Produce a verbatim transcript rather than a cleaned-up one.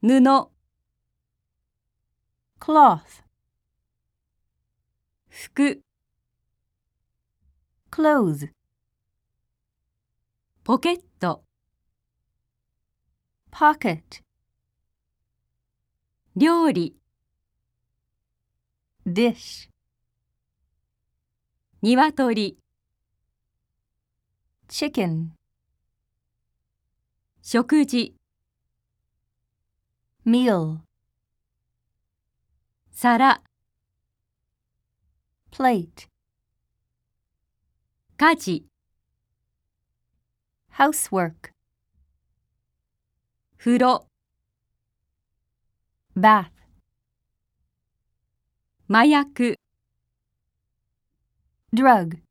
布、 cloth, 服、 clothes, ポケット、 pocket, 料理、 dish, 鶏、 chicken, 食事、 meal, 皿、 plate, 家事、 housework, 風呂、 bath, 麻薬、 drug.